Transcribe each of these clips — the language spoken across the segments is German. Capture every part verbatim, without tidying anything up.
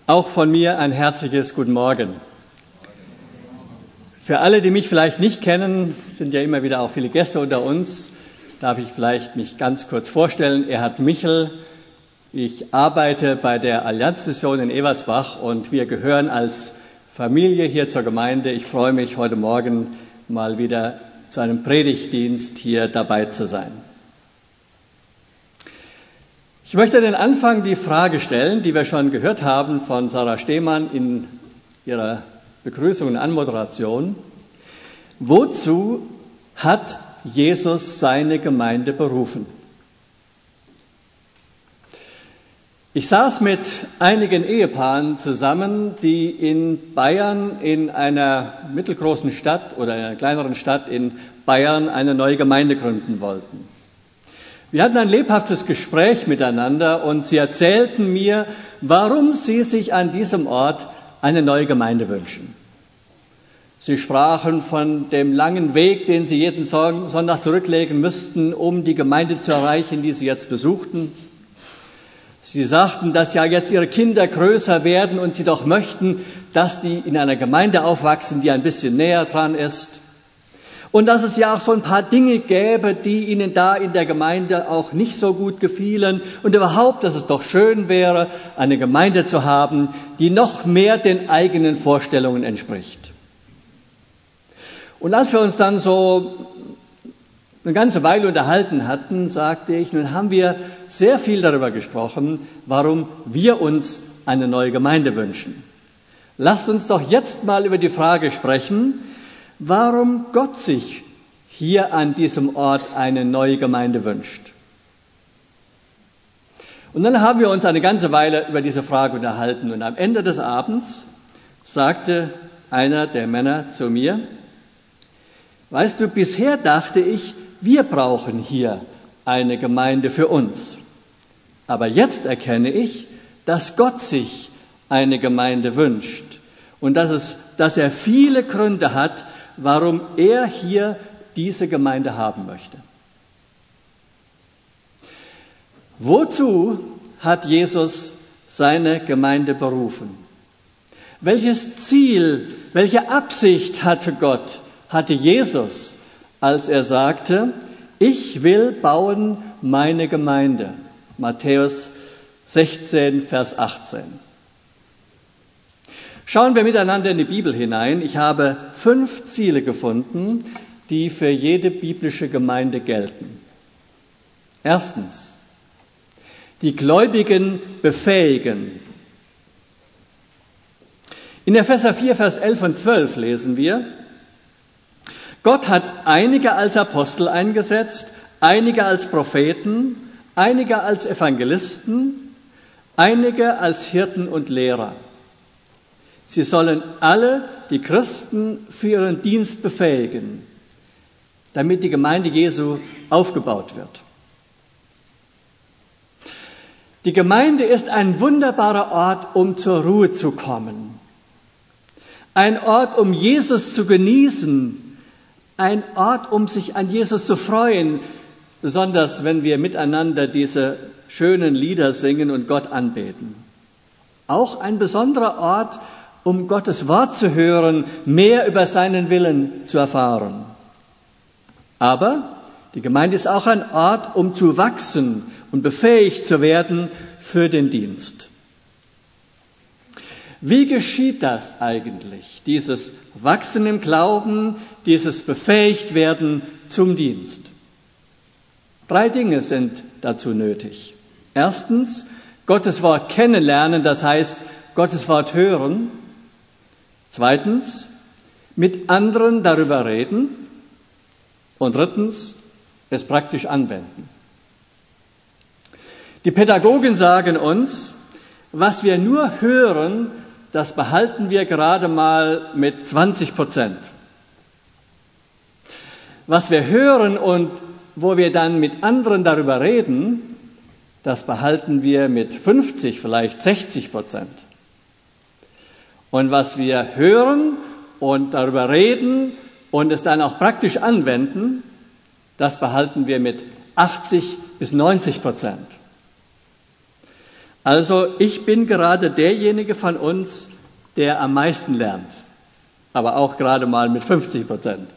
Auch von mir ein herzliches Guten Morgen. Für alle, die mich vielleicht nicht kennen, sind ja immer wieder auch viele Gäste unter uns, darf ich vielleicht mich ganz kurz vorstellen. Erhard Michel, ich arbeite bei der Allianzmission in Eversbach und wir gehören als Familie hier zur Gemeinde. Ich freue mich, heute Morgen mal wieder zu einem Predigtdienst hier dabei zu sein. Ich möchte den Anfang die Frage stellen, die wir schon gehört haben von Sarah Stehmann in ihrer Begrüßung und Anmoderation. Wozu hat Jesus seine Gemeinde berufen? Ich saß mit einigen Ehepaaren zusammen, die in Bayern in einer mittelgroßen Stadt oder einer kleineren Stadt in Bayern eine neue Gemeinde gründen wollten. Wir hatten ein lebhaftes Gespräch miteinander und sie erzählten mir, warum sie sich an diesem Ort eine neue Gemeinde wünschen. Sie sprachen von dem langen Weg, den sie jeden Sonntag zurücklegen müssten, um die Gemeinde zu erreichen, die sie jetzt besuchten. Sie sagten, dass ja jetzt ihre Kinder größer werden und sie doch möchten, dass die in einer Gemeinde aufwachsen, die ein bisschen näher dran ist. Und dass es ja auch so ein paar Dinge gäbe, die ihnen da in der Gemeinde auch nicht so gut gefielen. Und überhaupt, dass es doch schön wäre, eine Gemeinde zu haben, die noch mehr den eigenen Vorstellungen entspricht. Und als wir uns dann so eine ganze Weile unterhalten hatten, sagte ich, nun haben wir sehr viel darüber gesprochen, warum wir uns eine neue Gemeinde wünschen. Lasst uns doch jetzt mal über die Frage sprechen, warum Gott sich hier an diesem Ort eine neue Gemeinde wünscht. Und dann haben wir uns eine ganze Weile über diese Frage unterhalten. Und am Ende des Abends sagte einer der Männer zu mir, weißt du, bisher dachte ich, wir brauchen hier eine Gemeinde für uns. Aber jetzt erkenne ich, dass Gott sich eine Gemeinde wünscht und dass, es, dass er viele Gründe hat, warum er hier diese Gemeinde haben möchte. Wozu hat Jesus seine Gemeinde berufen? Welches Ziel, welche Absicht hatte Gott, hatte Jesus, als er sagte, ich will bauen meine Gemeinde? Matthäus sechzehn, Vers achtzehn. Schauen wir miteinander in die Bibel hinein. Ich habe fünf Ziele gefunden, die für jede biblische Gemeinde gelten. Erstens, die Gläubigen befähigen. In Epheser vier, Vers elf und zwölf lesen wir, Gott hat einige als Apostel eingesetzt, einige als Propheten, einige als Evangelisten, einige als Hirten und Lehrer. Sie sollen alle die Christen für ihren Dienst befähigen, damit die Gemeinde Jesu aufgebaut wird. Die Gemeinde ist ein wunderbarer Ort, um zur Ruhe zu kommen. Ein Ort, um Jesus zu genießen. Ein Ort, um sich an Jesus zu freuen, besonders wenn wir miteinander diese schönen Lieder singen und Gott anbeten. Auch ein besonderer Ort, um Gottes Wort zu hören, mehr über seinen Willen zu erfahren. Aber die Gemeinde ist auch ein Ort, um zu wachsen und befähigt zu werden für den Dienst. Wie geschieht das eigentlich, dieses Wachsen im Glauben, dieses Befähigtwerden zum Dienst? Drei Dinge sind dazu nötig. Erstens, Gottes Wort kennenlernen, das heißt, Gottes Wort hören. Zweitens, mit anderen darüber reden. Und drittens, es praktisch anwenden. Die Pädagogen sagen uns, was wir nur hören, das behalten wir gerade mal mit zwanzig Prozent. Was wir hören und wo wir dann mit anderen darüber reden, das behalten wir mit fünfzig, vielleicht sechzig Prozent. Und was wir hören und darüber reden und es dann auch praktisch anwenden, das behalten wir mit achtzig bis neunzig Prozent. Also ich bin gerade derjenige von uns, der am meisten lernt, aber auch gerade mal mit fünfzig Prozent.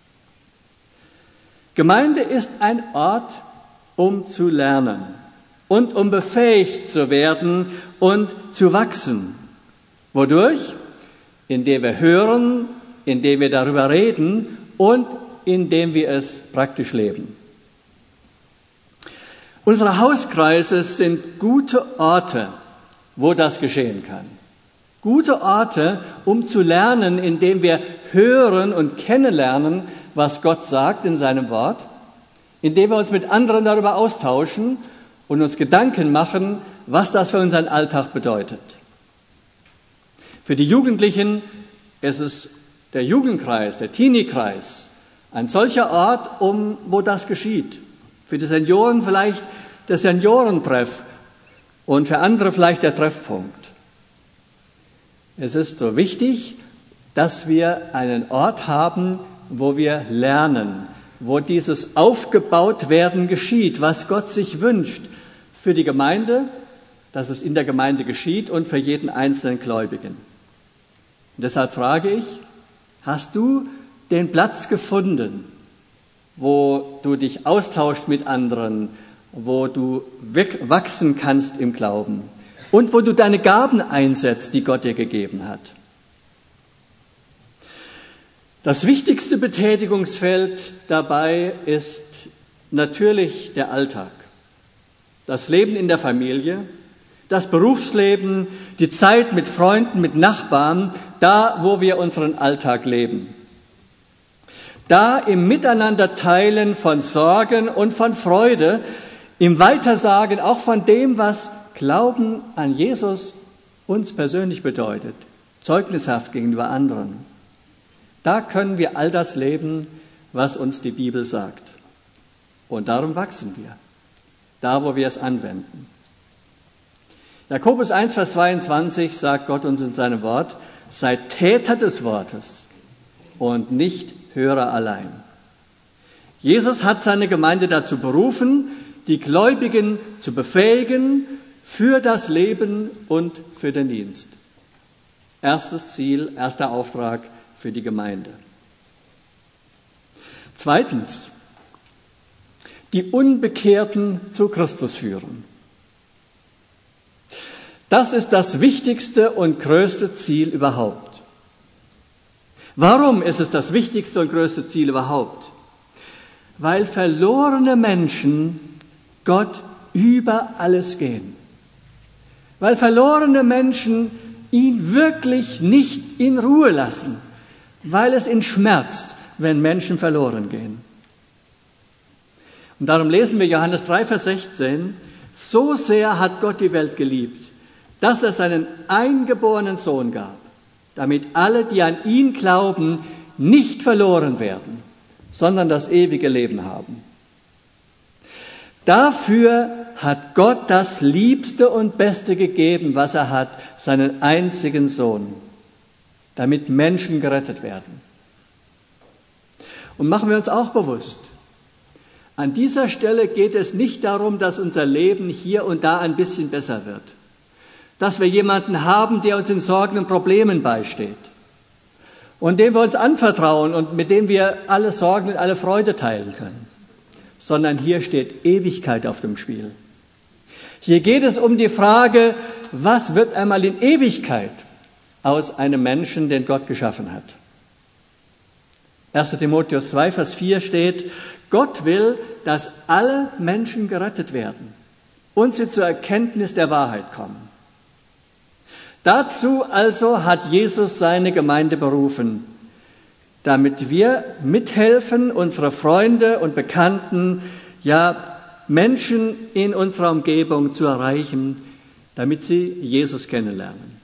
Gemeinde ist ein Ort, um zu lernen und um befähigt zu werden und zu wachsen. Wodurch? Indem wir hören, indem wir darüber reden und indem wir es praktisch leben. Unsere Hauskreise sind gute Orte, wo das geschehen kann. Gute Orte, um zu lernen, indem wir hören und kennenlernen, was Gott sagt in seinem Wort, indem wir uns mit anderen darüber austauschen und uns Gedanken machen, was das für unseren Alltag bedeutet. Für die Jugendlichen ist es der Jugendkreis, der Teenie-Kreis, ein solcher Ort, um, wo das geschieht. Für die Senioren vielleicht der Seniorentreff und für andere vielleicht der Treffpunkt. Es ist so wichtig, dass wir einen Ort haben, wo wir lernen, wo dieses Aufgebautwerden geschieht, was Gott sich wünscht für die Gemeinde, dass es in der Gemeinde geschieht und für jeden einzelnen Gläubigen. Und deshalb frage ich, hast du den Platz gefunden, wo du dich austauschst mit anderen, wo du wachsen kannst im Glauben und wo du deine Gaben einsetzt, die Gott dir gegeben hat? Das wichtigste Betätigungsfeld dabei ist natürlich der Alltag, das Leben in der Familie, das Berufsleben, die Zeit mit Freunden, mit Nachbarn, da, wo wir unseren Alltag leben. Da im Miteinander teilen von Sorgen und von Freude, im Weitersagen auch von dem, was Glauben an Jesus uns persönlich bedeutet, zeugnishaft gegenüber anderen. Da können wir all das leben, was uns die Bibel sagt. Und darum wachsen wir, da wo wir es anwenden. Jakobus eins, Vers zweiundzwanzig sagt Gott uns in seinem Wort, seid Täter des Wortes und nicht Hörer allein. Jesus hat seine Gemeinde dazu berufen, die Gläubigen zu befähigen für das Leben und für den Dienst. Erstes Ziel, erster Auftrag für die Gemeinde. Zweitens, die Unbekehrten zu Christus führen. Das ist das wichtigste und größte Ziel überhaupt. Warum ist es das wichtigste und größte Ziel überhaupt? Weil verlorene Menschen Gott über alles gehen. Weil verlorene Menschen ihn wirklich nicht in Ruhe lassen, weil es ihn schmerzt, wenn Menschen verloren gehen. Und darum lesen wir Johannes drei, Vers sechzehn, so sehr hat Gott die Welt geliebt, dass er seinen eingeborenen Sohn gab, damit alle, die an ihn glauben, nicht verloren werden, sondern das ewige Leben haben. Dafür hat Gott das Liebste und Beste gegeben, was er hat, seinen einzigen Sohn, damit Menschen gerettet werden. Und machen wir uns auch bewusst, an dieser Stelle geht es nicht darum, dass unser Leben hier und da ein bisschen besser wird, dass wir jemanden haben, der uns in Sorgen und Problemen beisteht und dem wir uns anvertrauen und mit dem wir alle Sorgen und alle Freude teilen können, sondern hier steht Ewigkeit auf dem Spiel. Hier geht es um die Frage, was wird einmal in Ewigkeit aus einem Menschen, den Gott geschaffen hat. erster Timotheus zwei, Vers vier steht, Gott will, dass alle Menschen gerettet werden und sie zur Erkenntnis der Wahrheit kommen. Dazu also hat Jesus seine Gemeinde berufen, damit wir mithelfen, unsere Freunde und Bekannten, ja Menschen in unserer Umgebung zu erreichen, damit sie Jesus kennenlernen.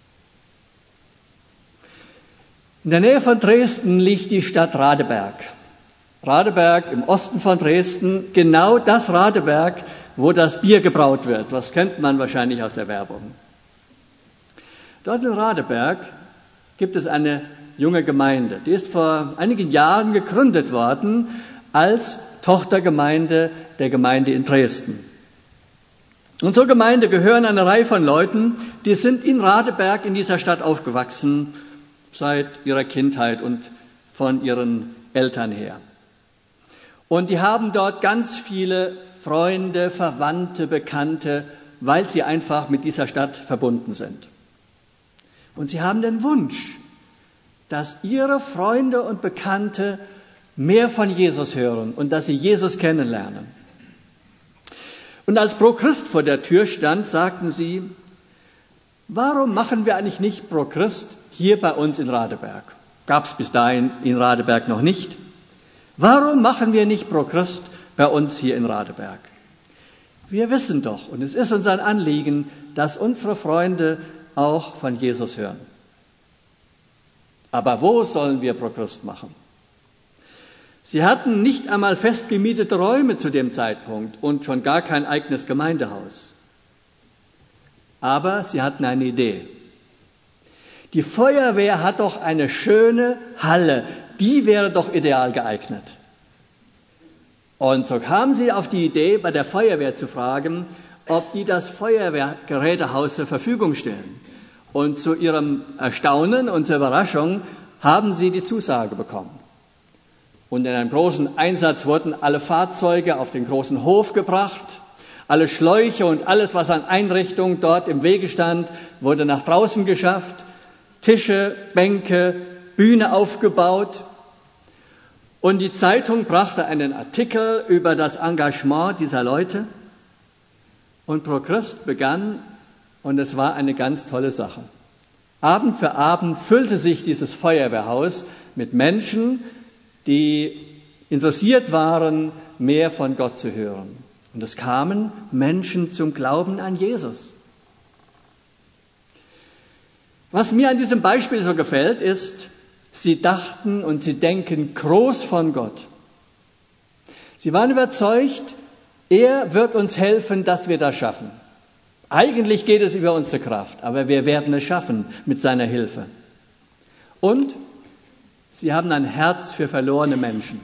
In der Nähe von Dresden liegt die Stadt Radeberg. Radeberg im Osten von Dresden, genau das Radeberg, wo das Bier gebraut wird. Das kennt man wahrscheinlich aus der Werbung. Dort in Radeberg gibt es eine junge Gemeinde. Die ist vor einigen Jahren gegründet worden als Tochtergemeinde der Gemeinde in Dresden. Und zur Gemeinde gehören eine Reihe von Leuten, die sind in Radeberg in dieser Stadt aufgewachsen, seit ihrer Kindheit und von ihren Eltern her. Und die haben dort ganz viele Freunde, Verwandte, Bekannte, weil sie einfach mit dieser Stadt verbunden sind. Und sie haben den Wunsch, dass ihre Freunde und Bekannte mehr von Jesus hören und dass sie Jesus kennenlernen. Und als Pro Christ vor der Tür stand, sagten sie, warum machen wir eigentlich nicht Pro Christ hier bei uns in Radeberg? Gab es bis dahin in Radeberg noch nicht. Warum machen wir nicht Pro Christ bei uns hier in Radeberg? Wir wissen doch, und es ist uns ein Anliegen, dass unsere Freunde auch von Jesus hören. Aber wo sollen wir Pro Christ machen? Sie hatten nicht einmal fest gemietete Räume zu dem Zeitpunkt und schon gar kein eigenes Gemeindehaus. Aber sie hatten eine Idee. Die Feuerwehr hat doch eine schöne Halle, die wäre doch ideal geeignet. Und so kamen sie auf die Idee, bei der Feuerwehr zu fragen, ob die das Feuerwehrgerätehaus zur Verfügung stellen. Und zu ihrem Erstaunen und zur Überraschung haben sie die Zusage bekommen. Und in einem großen Einsatz wurden alle Fahrzeuge auf den großen Hof gebracht. Alle Schläuche und alles, was an Einrichtungen dort im Wege stand, wurde nach draußen geschafft. Tische, Bänke, Bühne aufgebaut. Und die Zeitung brachte einen Artikel über das Engagement dieser Leute. Und Pro Christ begann, und es war eine ganz tolle Sache. Abend für Abend füllte sich dieses Feuerwehrhaus mit Menschen, die interessiert waren, mehr von Gott zu hören. Und es kamen Menschen zum Glauben an Jesus. Was mir an diesem Beispiel so gefällt, ist, sie dachten und sie denken groß von Gott. Sie waren überzeugt, er wird uns helfen, dass wir das schaffen. Eigentlich geht es über unsere Kraft, aber wir werden es schaffen mit seiner Hilfe. Und sie haben ein Herz für verlorene Menschen.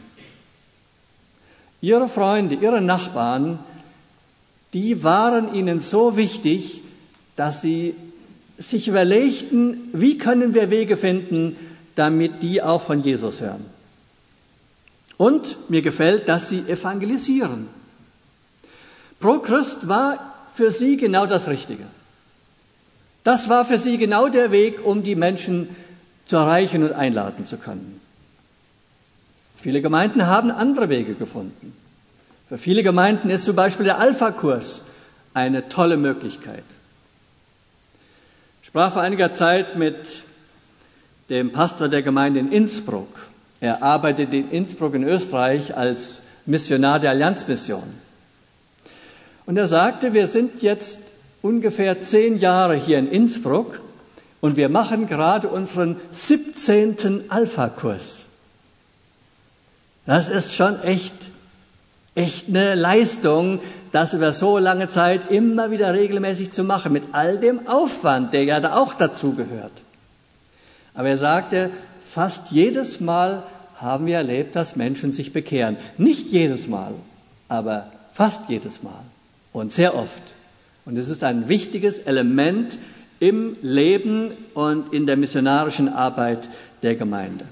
Ihre Freunde, ihre Nachbarn, die waren ihnen so wichtig, dass sie sich überlegten, wie können wir Wege finden, damit die auch von Jesus hören. Und mir gefällt, dass sie evangelisieren. Pro Christ war für sie genau das Richtige. Das war für sie genau der Weg, um die Menschen zu erreichen und einladen zu können. Viele Gemeinden haben andere Wege gefunden. Für viele Gemeinden ist zum Beispiel der Alpha-Kurs eine tolle Möglichkeit. Ich sprach vor einiger Zeit mit dem Pastor der Gemeinde in Innsbruck. Er arbeitet in Innsbruck in Österreich als Missionar der Allianzmission. Und er sagte, wir sind jetzt ungefähr zehn Jahre hier in Innsbruck und wir machen gerade unseren siebzehnten Alpha-Kurs. Das ist schon echt, echt eine Leistung, das über so lange Zeit immer wieder regelmäßig zu machen, mit all dem Aufwand, der ja da auch dazu gehört. Aber er sagte, fast jedes Mal haben wir erlebt, dass Menschen sich bekehren. Nicht jedes Mal, aber fast jedes Mal und sehr oft. Und es ist ein wichtiges Element im Leben und in der missionarischen Arbeit der Gemeinde.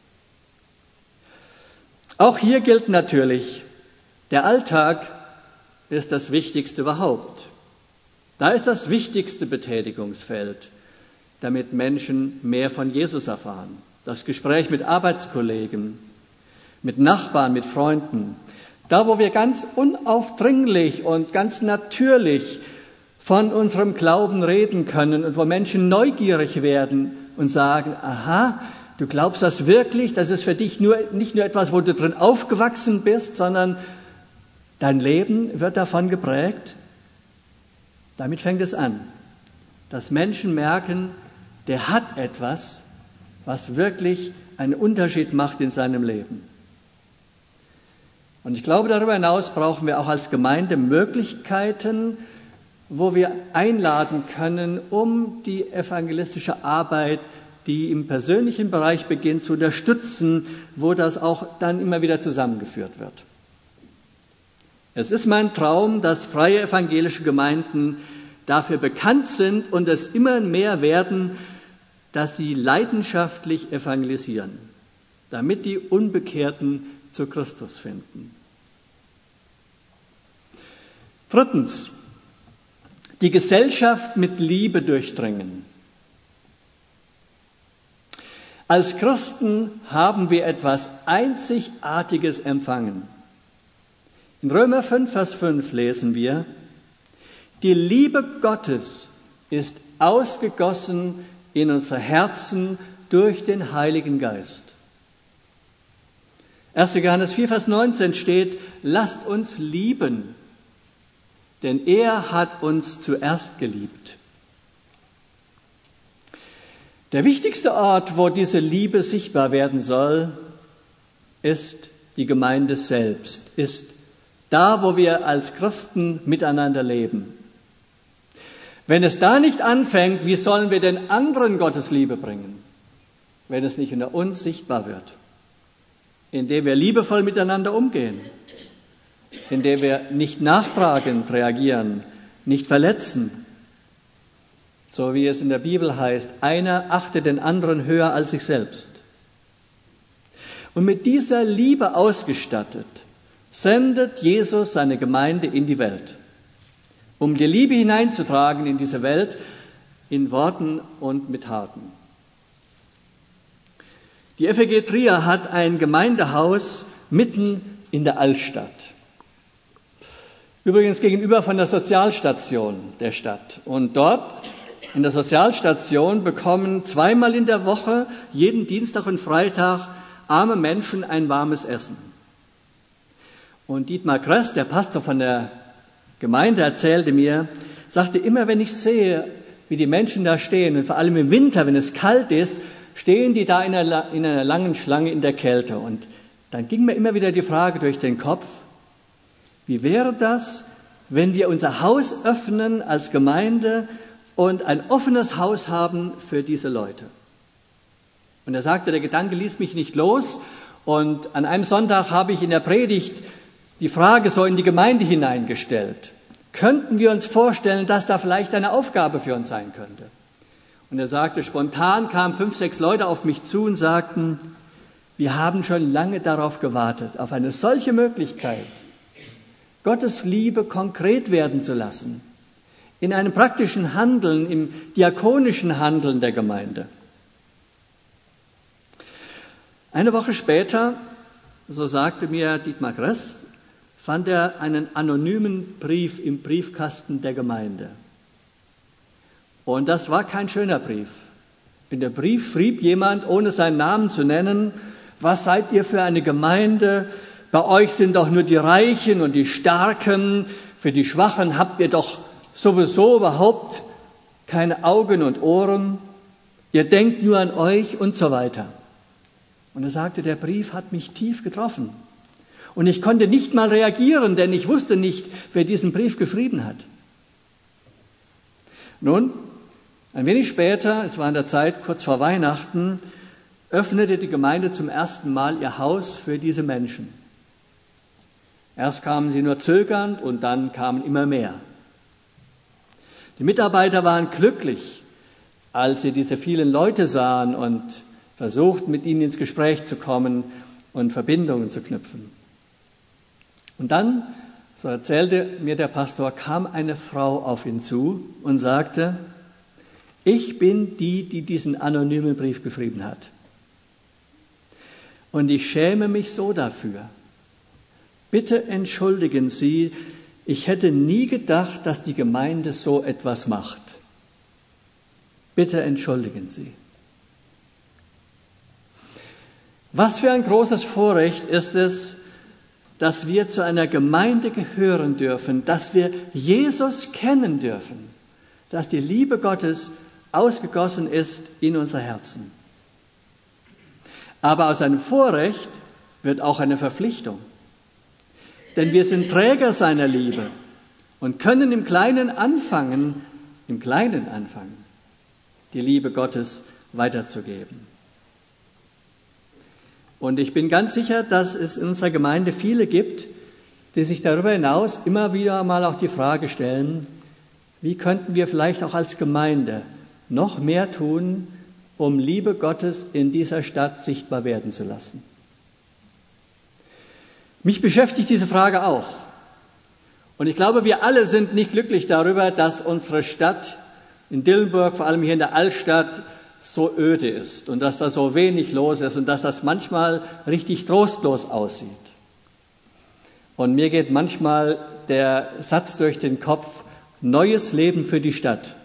Auch hier gilt natürlich, der Alltag ist das Wichtigste überhaupt. Da ist das wichtigste Betätigungsfeld, damit Menschen mehr von Jesus erfahren. Das Gespräch mit Arbeitskollegen, mit Nachbarn, mit Freunden. Da, wo wir ganz unaufdringlich und ganz natürlich von unserem Glauben reden können und wo Menschen neugierig werden und sagen, aha, du glaubst das wirklich? Das ist für dich nur, nicht nur etwas, wo du drin aufgewachsen bist, sondern dein Leben wird davon geprägt. Damit fängt es an, dass Menschen merken, der hat etwas, was wirklich einen Unterschied macht in seinem Leben. Und ich glaube, darüber hinaus brauchen wir auch als Gemeinde Möglichkeiten, wo wir einladen können, um die evangelistische Arbeit, die im persönlichen Bereich beginnt, zu unterstützen, wo das auch dann immer wieder zusammengeführt wird. Es ist mein Traum, dass freie evangelische Gemeinden dafür bekannt sind und es immer mehr werden, dass sie leidenschaftlich evangelisieren, damit die Unbekehrten zu Christus finden. Drittens, die Gesellschaft mit Liebe durchdringen. Als Christen haben wir etwas Einzigartiges empfangen. In Römer fünf, Vers fünf lesen wir: Die Liebe Gottes ist ausgegossen in unsere Herzen durch den Heiligen Geist. erster Johannes vier, Vers neunzehn steht: Lasst uns lieben, denn er hat uns zuerst geliebt. Der wichtigste Ort, wo diese Liebe sichtbar werden soll, ist die Gemeinde selbst, ist da, wo wir als Christen miteinander leben. Wenn es da nicht anfängt, wie sollen wir den anderen Gottes Liebe bringen, wenn es nicht unter uns sichtbar wird? Indem wir liebevoll miteinander umgehen, indem wir nicht nachtragend reagieren, nicht verletzen, so wie es in der Bibel heißt, einer achte den anderen höher als sich selbst. Und mit dieser Liebe ausgestattet, sendet Jesus seine Gemeinde in die Welt, um die Liebe hineinzutragen in diese Welt, in Worten und mit Taten. Die F E G Trier hat ein Gemeindehaus mitten in der Altstadt. Übrigens gegenüber von der Sozialstation der Stadt. Und dort in der Sozialstation bekommen zweimal in der Woche, jeden Dienstag und Freitag, arme Menschen ein warmes Essen. Und Dietmar Kress, der Pastor von der Gemeinde, erzählte mir, sagte, immer wenn ich sehe, wie die Menschen da stehen, und vor allem im Winter, wenn es kalt ist, stehen die da in einer, in einer langen Schlange in der Kälte. Und dann ging mir immer wieder die Frage durch den Kopf, wie wäre das, wenn wir unser Haus öffnen als Gemeinde und ein offenes Haus haben für diese Leute? Und er sagte, der Gedanke ließ mich nicht los. Und an einem Sonntag habe ich in der Predigt die Frage so in die Gemeinde hineingestellt. Könnten wir uns vorstellen, dass da vielleicht eine Aufgabe für uns sein könnte? Und er sagte, spontan kamen fünf, sechs Leute auf mich zu und sagten, wir haben schon lange darauf gewartet, auf eine solche Möglichkeit, Gottes Liebe konkret werden zu lassen, in einem praktischen Handeln, im diakonischen Handeln der Gemeinde. Eine Woche später, so sagte mir Dietmar Kress, fand er einen anonymen Brief im Briefkasten der Gemeinde. Und das war kein schöner Brief. In dem Brief schrieb jemand, ohne seinen Namen zu nennen, was seid ihr für eine Gemeinde? Bei euch sind doch nur die Reichen und die Starken. Für die Schwachen habt ihr doch sowieso überhaupt keine Augen und Ohren. Ihr denkt nur an euch und so weiter. Und er sagte, der Brief hat mich tief getroffen. Und ich konnte nicht mal reagieren, denn ich wusste nicht, wer diesen Brief geschrieben hat. Nun, ein wenig später, es war in der Zeit kurz vor Weihnachten, öffnete die Gemeinde zum ersten Mal ihr Haus für diese Menschen. Erst kamen sie nur zögernd und dann kamen immer mehr. Die Mitarbeiter waren glücklich, als sie diese vielen Leute sahen und versuchten, mit ihnen ins Gespräch zu kommen und Verbindungen zu knüpfen. Und dann, so erzählte mir der Pastor, kam eine Frau auf ihn zu und sagte, ich bin die, die diesen anonymen Brief geschrieben hat. Und ich schäme mich so dafür. Bitte entschuldigen Sie, ich hätte nie gedacht, dass die Gemeinde so etwas macht. Bitte entschuldigen Sie. Was für ein großes Vorrecht ist es, dass wir zu einer Gemeinde gehören dürfen, dass wir Jesus kennen dürfen, dass die Liebe Gottes ausgegossen ist in unser Herzen. Aber aus einem Vorrecht wird auch eine Verpflichtung. Denn wir sind Träger seiner Liebe und können im Kleinen anfangen, im Kleinen anfangen, die Liebe Gottes weiterzugeben. Und ich bin ganz sicher, dass es in unserer Gemeinde viele gibt, die sich darüber hinaus immer wieder mal auch die Frage stellen, wie könnten wir vielleicht auch als Gemeinde noch mehr tun, um Liebe Gottes in dieser Stadt sichtbar werden zu lassen. Mich beschäftigt diese Frage auch. Und ich glaube, wir alle sind nicht glücklich darüber, dass unsere Stadt in Dillenburg, vor allem hier in der Altstadt, so öde ist und dass da so wenig los ist und dass das manchmal richtig trostlos aussieht. Und mir geht manchmal der Satz durch den Kopf, neues Leben für die Stadt.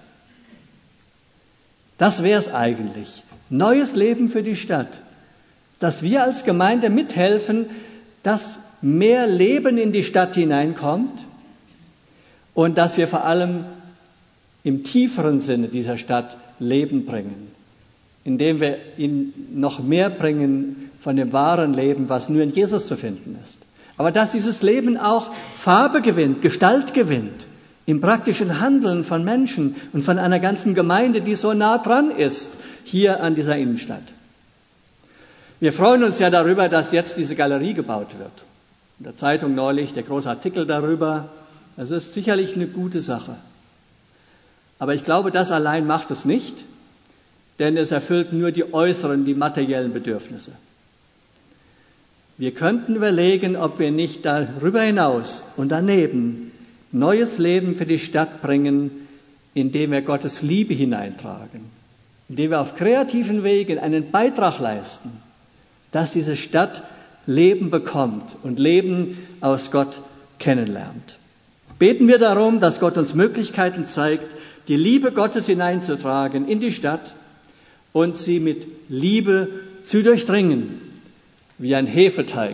Das wäre es eigentlich. Neues Leben für die Stadt. Dass wir als Gemeinde mithelfen, dass mehr Leben in die Stadt hineinkommt und dass wir vor allem im tieferen Sinne dieser Stadt Leben bringen, indem wir ihnen noch mehr bringen von dem wahren Leben, was nur in Jesus zu finden ist. Aber dass dieses Leben auch Farbe gewinnt, Gestalt gewinnt, im praktischen Handeln von Menschen und von einer ganzen Gemeinde, die so nah dran ist, hier an dieser Innenstadt. Wir freuen uns ja darüber, dass jetzt diese Galerie gebaut wird. In der Zeitung neulich der große Artikel darüber. Das ist sicherlich eine gute Sache. Aber ich glaube, das allein macht es nicht, denn es erfüllt nur die äußeren, die materiellen Bedürfnisse. Wir könnten überlegen, ob wir nicht darüber hinaus und daneben neues Leben für die Stadt bringen, indem wir Gottes Liebe hineintragen, indem wir auf kreativen Wegen einen Beitrag leisten, dass diese Stadt Leben bekommt und Leben aus Gott kennenlernt. Beten wir darum, dass Gott uns Möglichkeiten zeigt, die Liebe Gottes hineinzutragen in die Stadt und sie mit Liebe zu durchdringen, wie ein Hefeteig,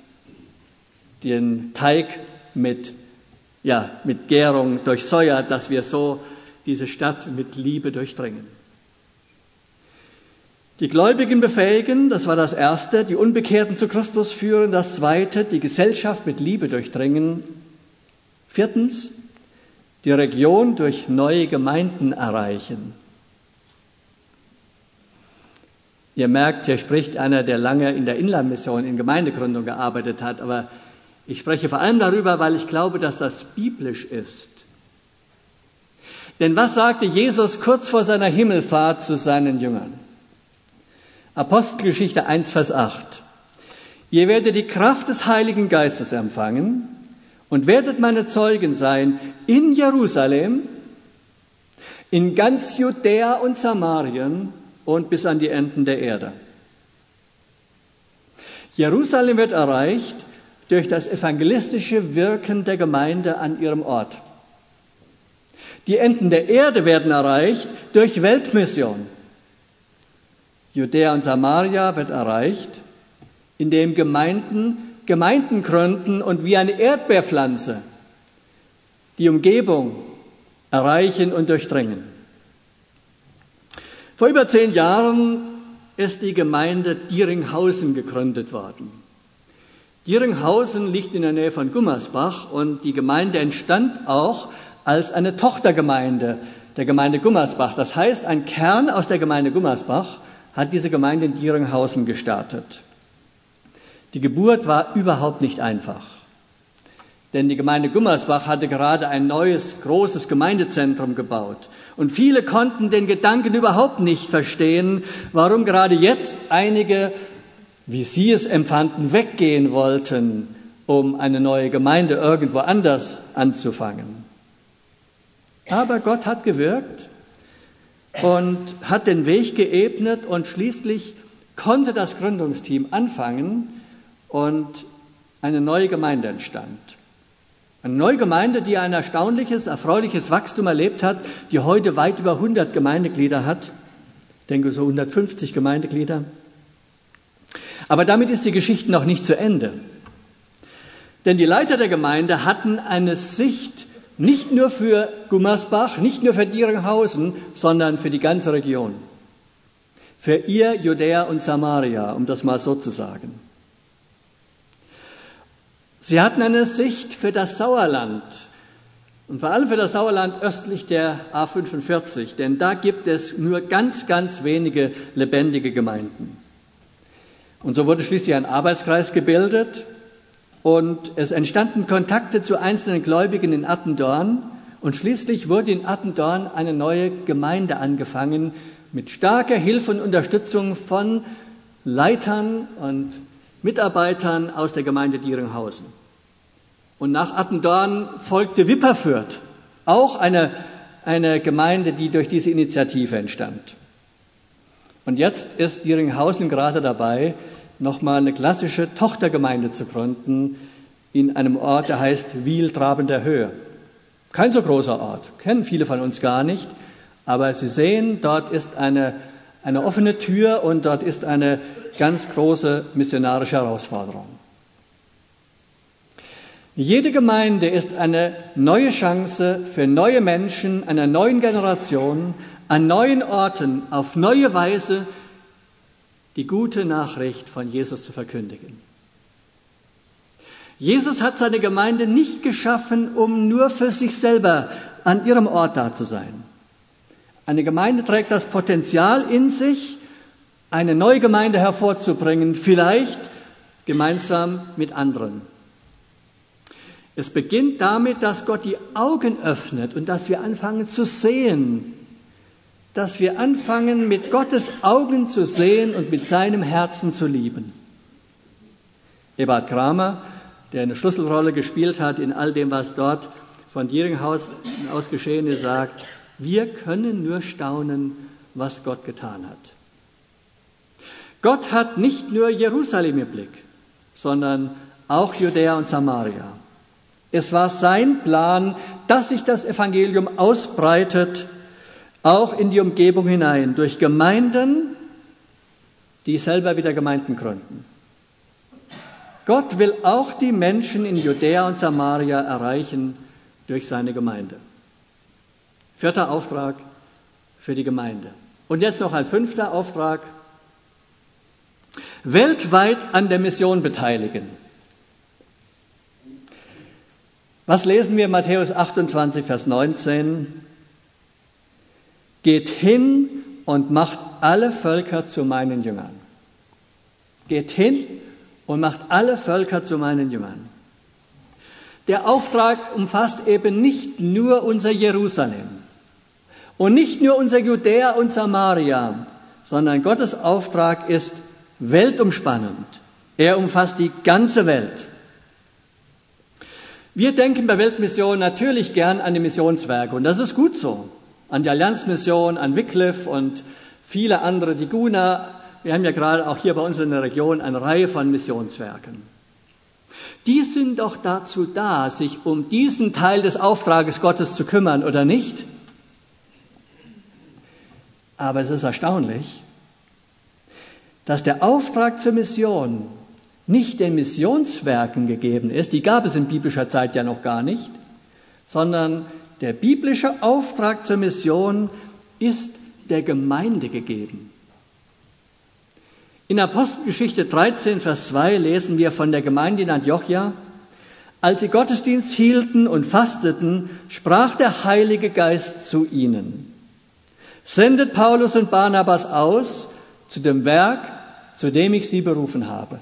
den Teig mit, ja, mit Gärung durchsäuert, dass wir so diese Stadt mit Liebe durchdringen. Die Gläubigen befähigen, das war das Erste, die Unbekehrten zu Christus führen, das Zweite, die Gesellschaft mit Liebe durchdringen. Viertens, die Region durch neue Gemeinden erreichen. Ihr merkt, hier spricht einer, der lange in der Inlandmission in Gemeindegründung gearbeitet hat, aber ich spreche vor allem darüber, weil ich glaube, dass das biblisch ist. Denn was sagte Jesus kurz vor seiner Himmelfahrt zu seinen Jüngern? Apostelgeschichte eins, Vers acht. Ihr werdet die Kraft des Heiligen Geistes empfangen und werdet meine Zeugen sein in Jerusalem, in ganz Judäa und Samarien und bis an die Enden der Erde. Jerusalem wird erreicht durch das evangelistische Wirken der Gemeinde an ihrem Ort. Die Enden der Erde werden erreicht durch Weltmission. Judäa und Samaria wird erreicht, indem Gemeinden Gemeinden gründen und wie eine Erdbeerpflanze die Umgebung erreichen und durchdringen. Vor über zehn Jahren ist die Gemeinde Dieringhausen gegründet worden. Dieringhausen liegt in der Nähe von Gummersbach und die Gemeinde entstand auch als eine Tochtergemeinde der Gemeinde Gummersbach. Das heißt, ein Kern aus der Gemeinde Gummersbach hat diese Gemeinde in Dieringhausen gestartet. Die Geburt war überhaupt nicht einfach, denn die Gemeinde Gummersbach hatte gerade ein neues, großes Gemeindezentrum gebaut. Und viele konnten den Gedanken überhaupt nicht verstehen, warum gerade jetzt einige, wie sie es empfanden, weggehen wollten, um eine neue Gemeinde irgendwo anders anzufangen. Aber Gott hat gewirkt und hat den Weg geebnet und schließlich konnte das Gründungsteam anfangen und eine neue Gemeinde entstand. Eine neue Gemeinde, die ein erstaunliches, erfreuliches Wachstum erlebt hat, die heute weit über hundert Gemeindeglieder hat. Ich denke so hundertfünfzig Gemeindeglieder. Aber damit ist die Geschichte noch nicht zu Ende. Denn die Leiter der Gemeinde hatten eine Sicht nicht nur für Gummersbach, nicht nur für Dieringhausen, sondern für die ganze Region. Für ihr Judäa und Samaria, um das mal so zu sagen. Sie hatten eine Sicht für das Sauerland und vor allem für das Sauerland östlich der A fünfundvierzig, denn da gibt es nur ganz, ganz wenige lebendige Gemeinden. Und so wurde schließlich ein Arbeitskreis gebildet Und es entstanden Kontakte zu einzelnen Gläubigen in Attendorn. Und schließlich wurde in Attendorn eine neue Gemeinde angefangen mit starker Hilfe und Unterstützung von Leitern und Mitarbeitern aus der Gemeinde Dieringhausen. Und nach Attendorn folgte Wipperfürth, auch eine, eine Gemeinde, die durch diese Initiative entstand. Und jetzt ist Dieringhausen gerade dabei, nochmal eine klassische Tochtergemeinde zu gründen in einem Ort, der heißt Wiel-Trabender Höhe. Kein so großer Ort, kennen viele von uns gar nicht, aber Sie sehen, dort ist eine, eine offene Tür und dort ist eine ganz große missionarische Herausforderung. Jede Gemeinde ist eine neue Chance für neue Menschen einer neuen Generation, an neuen Orten, auf neue Weise die gute Nachricht von Jesus zu verkündigen. Jesus hat seine Gemeinde nicht geschaffen, um nur für sich selber an ihrem Ort da zu sein. Eine Gemeinde trägt das Potenzial in sich, eine neue Gemeinde hervorzubringen, vielleicht gemeinsam mit anderen. Es beginnt damit, dass Gott die Augen öffnet und dass wir anfangen zu sehen, dass wir anfangen, mit Gottes Augen zu sehen und mit seinem Herzen zu lieben. Eberhard Kramer, der eine Schlüsselrolle gespielt hat in all dem, was dort von Dieringhaus aus geschehen ist, sagt, wir können nur staunen, was Gott getan hat. Gott hat nicht nur Jerusalem im Blick, sondern auch Judäa und Samaria. Es war sein Plan, dass sich das Evangelium ausbreitet, auch in die Umgebung hinein, durch Gemeinden, die selber wieder Gemeinden gründen. Gott will auch die Menschen in Judäa und Samaria erreichen durch seine Gemeinde. Vierter Auftrag für die Gemeinde. Und jetzt noch ein fünfter Auftrag. Weltweit an der Mission beteiligen. Was lesen wir in Matthäus achtundzwanzig, Vers neunzehn? Geht hin und macht alle Völker zu meinen Jüngern. Geht hin und macht alle Völker zu meinen Jüngern. Der Auftrag umfasst eben nicht nur unser Jerusalem und nicht nur unser Judäa und Samaria, sondern Gottes Auftrag ist weltumspannend. Er umfasst die ganze Welt. Wir denken bei Weltmission natürlich gern an die Missionswerke und das ist gut so. An die Allianzmission, an Wycliffe und viele andere, die Guna. Wir haben ja gerade auch hier bei uns in der Region eine Reihe von Missionswerken. Die sind doch dazu da, sich um diesen Teil des Auftrages Gottes zu kümmern, oder nicht? Aber es ist erstaunlich, dass der Auftrag zur Mission nicht den Missionswerken gegeben ist, die gab es in biblischer Zeit ja noch gar nicht, sondern der biblische Auftrag zur Mission ist der Gemeinde gegeben. In Apostelgeschichte dreizehn, Vers zwei lesen wir von der Gemeinde in Antiochia: Als sie Gottesdienst hielten und fasteten, sprach der Heilige Geist zu ihnen: Sendet Paulus und Barnabas aus zu dem Werk, zu dem ich sie berufen habe.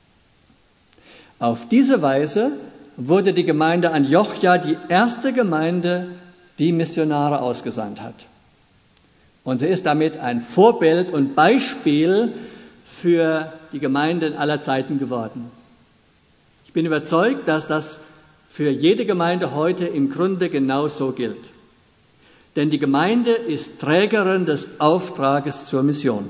Auf diese Weise wurde die Gemeinde Antiochia die erste Gemeinde, die Missionare ausgesandt hat. Und sie ist damit ein Vorbild und Beispiel für die Gemeinden aller Zeiten geworden. Ich bin überzeugt, dass das für jede Gemeinde heute im Grunde genauso gilt. Denn die Gemeinde ist Trägerin des Auftrages zur Mission.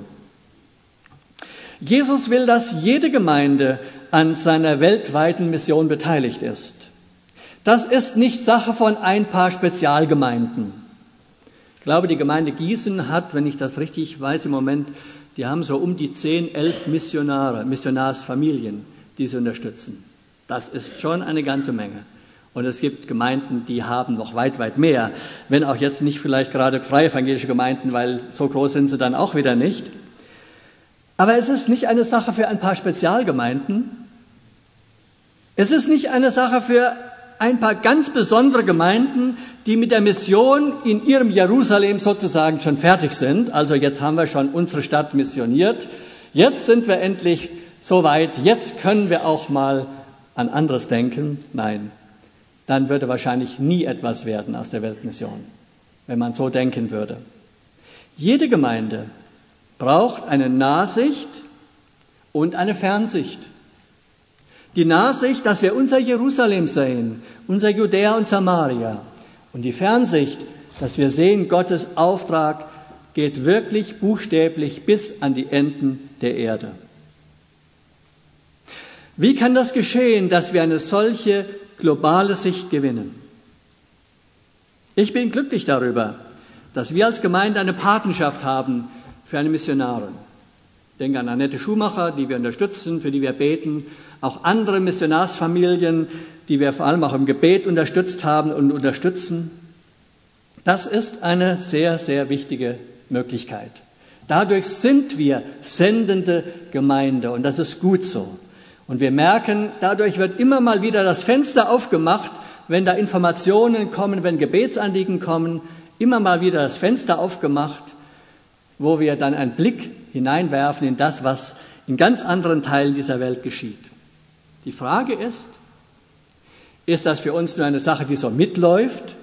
Jesus will, dass jede Gemeinde an seiner weltweiten Mission beteiligt ist. Das ist nicht Sache von ein paar Spezialgemeinden. Ich glaube, die Gemeinde Gießen hat, wenn ich das richtig weiß im Moment, die haben so um die zehn, elf Missionare, Missionarsfamilien, die sie unterstützen. Das ist schon eine ganze Menge. Und es gibt Gemeinden, die haben noch weit, weit mehr. Wenn auch jetzt nicht vielleicht gerade freie evangelische Gemeinden, weil so groß sind sie dann auch wieder nicht. Aber es ist nicht eine Sache für ein paar Spezialgemeinden. Es ist nicht eine Sache für ein paar ganz besondere Gemeinden, die mit der Mission in ihrem Jerusalem sozusagen schon fertig sind. Also jetzt haben wir schon unsere Stadt missioniert. Jetzt sind wir endlich so weit. Jetzt können wir auch mal an anderes denken, nein, dann würde wahrscheinlich nie etwas werden aus der Weltmission, wenn man so denken würde. Jede Gemeinde braucht eine Nahsicht und eine Fernsicht. Die Nahsicht, dass wir unser Jerusalem sehen, unser Judäa und Samaria. Und die Fernsicht, dass wir sehen, Gottes Auftrag geht wirklich buchstäblich bis an die Enden der Erde. Wie kann das geschehen, dass wir eine solche globale Sicht gewinnen? Ich bin glücklich darüber, dass wir als Gemeinde eine Patenschaft haben für eine Missionarin. Ich denke an Annette Schumacher, die wir unterstützen, für die wir beten, auch andere Missionarsfamilien, die wir vor allem auch im Gebet unterstützt haben und unterstützen. Das ist eine sehr, sehr wichtige Möglichkeit. Dadurch sind wir sendende Gemeinde und das ist gut so. Und wir merken, dadurch wird immer mal wieder das Fenster aufgemacht, wenn da Informationen kommen, wenn Gebetsanliegen kommen, immer mal wieder das Fenster aufgemacht, wo wir dann einen Blick hineinwerfen in das, was in ganz anderen Teilen dieser Welt geschieht. Die Frage ist, ist das für uns nur eine Sache, die so mitläuft?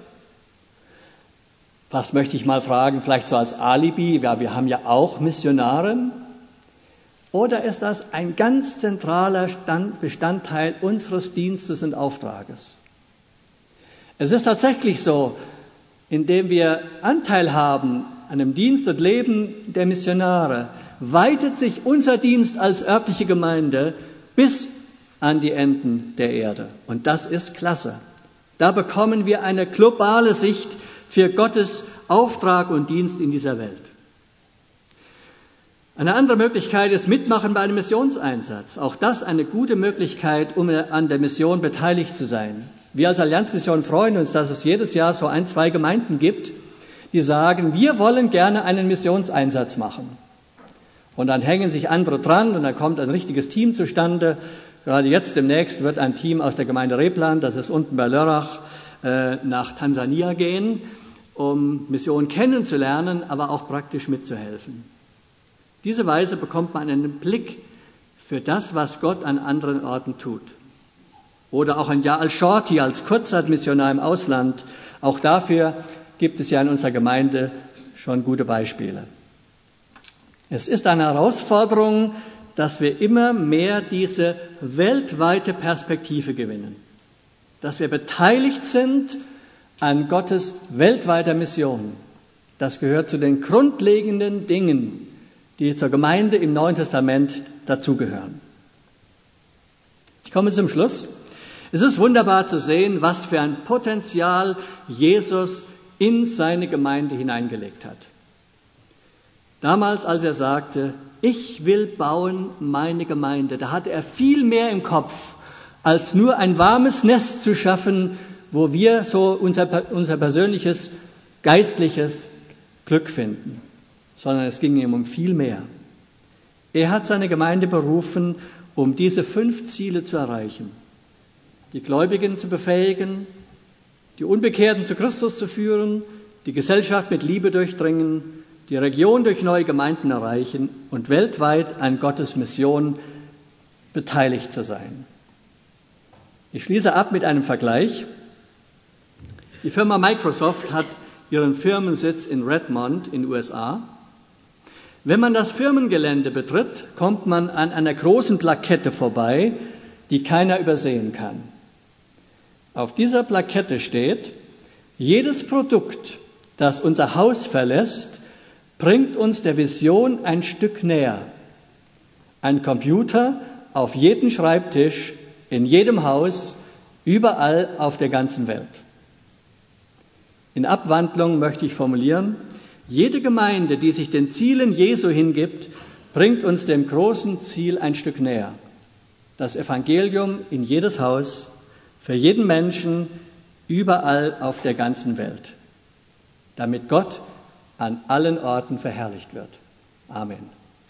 Was möchte ich mal fragen, vielleicht so als Alibi, ja, wir haben ja auch Missionare. Oder ist das ein ganz zentraler Bestandteil unseres Dienstes und Auftrages? Es ist tatsächlich so, indem wir Anteil haben an dem Dienst und Leben der Missionare, weitet sich unser Dienst als örtliche Gemeinde bis an die Enden der Erde. Und das ist klasse. Da bekommen wir eine globale Sicht für Gottes Auftrag und Dienst in dieser Welt. Eine andere Möglichkeit ist Mitmachen bei einem Missionseinsatz. Auch das eine gute Möglichkeit, um an der Mission beteiligt zu sein. Wir als Allianzmission freuen uns, dass es jedes Jahr so ein, zwei Gemeinden gibt, die sagen, wir wollen gerne einen Missionseinsatz machen. Und dann hängen sich andere dran und dann kommt ein richtiges Team zustande. Gerade jetzt demnächst wird ein Team aus der Gemeinde Rebland, das ist unten bei Lörrach, äh, nach Tansania gehen, um Mission kennenzulernen, aber auch praktisch mitzuhelfen. Diese Weise bekommt man einen Blick für das, was Gott an anderen Orten tut. Oder auch ein Jahr als Shorty, als Kurzzeitmissionar im Ausland. Auch dafür gibt es ja in unserer Gemeinde schon gute Beispiele. Es ist eine Herausforderung, dass wir immer mehr diese weltweite Perspektive gewinnen. Dass wir beteiligt sind an Gottes weltweiter Mission. Das gehört zu den grundlegenden Dingen, die zur Gemeinde im Neuen Testament dazugehören. Ich komme zum Schluss. Es ist wunderbar zu sehen, was für ein Potenzial Jesus in seine Gemeinde hineingelegt hat. Damals, als er sagte, ich will bauen meine Gemeinde, da hatte er viel mehr im Kopf, als nur ein warmes Nest zu schaffen, wo wir so unser, unser persönliches, geistliches Glück finden. Sondern es ging ihm um viel mehr. Er hat seine Gemeinde berufen, um diese fünf Ziele zu erreichen. Die Gläubigen zu befähigen, die Unbekehrten zu Christus zu führen, die Gesellschaft mit Liebe durchdringen, die Region durch neue Gemeinden erreichen und weltweit an Gottes Mission beteiligt zu sein. Ich schließe ab mit einem Vergleich. Die Firma Microsoft hat ihren Firmensitz in Redmond in den U S A. Wenn man das Firmengelände betritt, kommt man an einer großen Plakette vorbei, die keiner übersehen kann. Auf dieser Plakette steht, jedes Produkt, das unser Haus verlässt, bringt uns der Vision ein Stück näher. Ein Computer auf jedem Schreibtisch, in jedem Haus, überall auf der ganzen Welt. In Abwandlung möchte ich formulieren, jede Gemeinde, die sich den Zielen Jesu hingibt, bringt uns dem großen Ziel ein Stück näher. Das Evangelium in jedes Haus, für jeden Menschen, überall auf der ganzen Welt. Damit Gott an allen Orten verherrlicht wird. Amen.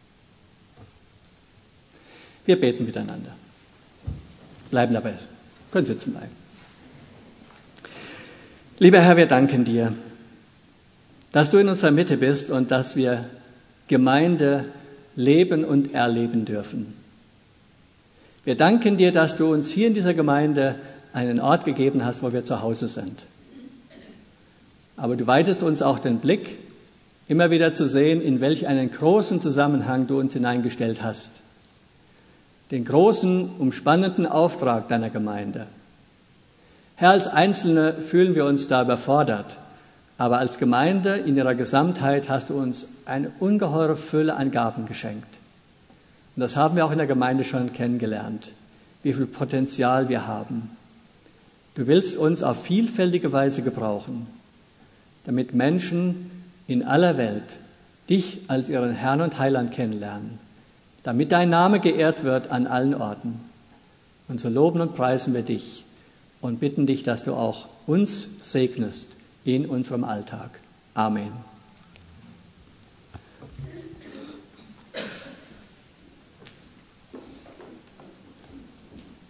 Wir beten miteinander. Bleiben dabei. Können sitzen bleiben. Lieber Herr, wir danken dir, dass du in unserer Mitte bist und dass wir Gemeinde leben und erleben dürfen. Wir danken dir, dass du uns hier in dieser Gemeinde einen Ort gegeben hast, wo wir zu Hause sind. Aber du weitest uns auch den Blick, immer wieder zu sehen, in welch einen großen Zusammenhang du uns hineingestellt hast. Den großen, umspannenden Auftrag deiner Gemeinde. Herr, als Einzelne fühlen wir uns da überfordert, aber als Gemeinde in ihrer Gesamtheit hast du uns eine ungeheure Fülle an Gaben geschenkt. Und das haben wir auch in der Gemeinde schon kennengelernt, wie viel Potenzial wir haben. Du willst uns auf vielfältige Weise gebrauchen, damit Menschen in aller Welt dich als ihren Herrn und Heiland kennenlernen, damit dein Name geehrt wird an allen Orten. Und so loben und preisen wir dich und bitten dich, dass du auch uns segnest in unserem Alltag. Amen.